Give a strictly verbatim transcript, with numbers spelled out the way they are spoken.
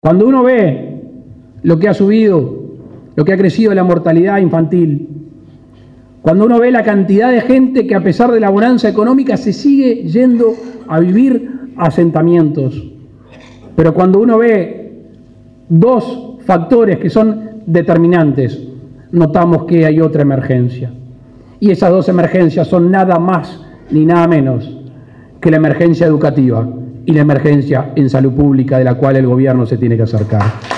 Cuando uno ve lo que ha subido, lo que ha crecido la mortalidad infantil, cuando uno ve la cantidad de gente que a pesar de la bonanza económica se sigue yendo a vivir a asentamientos, pero cuando uno ve dos factores que son determinantes, notamos que hay otra emergencia. Y esas dos emergencias son nada más ni nada menos que la emergencia educativa y la emergencia en salud pública de la cual el gobierno se tiene que acercar.